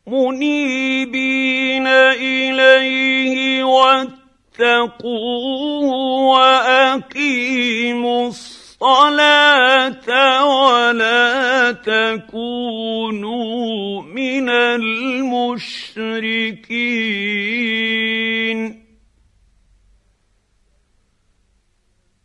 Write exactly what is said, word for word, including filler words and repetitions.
منيبين إليه واتقوه وأقيموا الصلاة ولا تكونوا من المشركين.